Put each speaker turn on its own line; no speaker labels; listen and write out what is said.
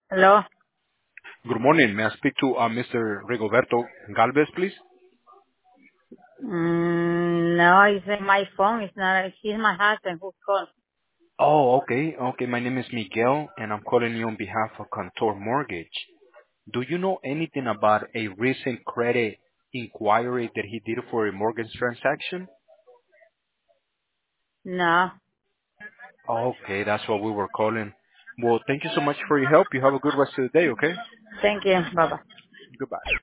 Hello?
Good morning. May I speak to Mr. Rigoberto Galvez, please?
No, it's in my phone. It's not. He's my husband who called.
Oh, okay. Okay, my name is Miguel, and I'm calling you on behalf of Contour Mortgage. Do you know anything about a recent credit inquiry that he did for a mortgage transaction?
No.
Okay, that's what we were calling. Well, thank you so much for your help. You have a good rest of the day, okay?
Thank you. Bye bye.
Goodbye.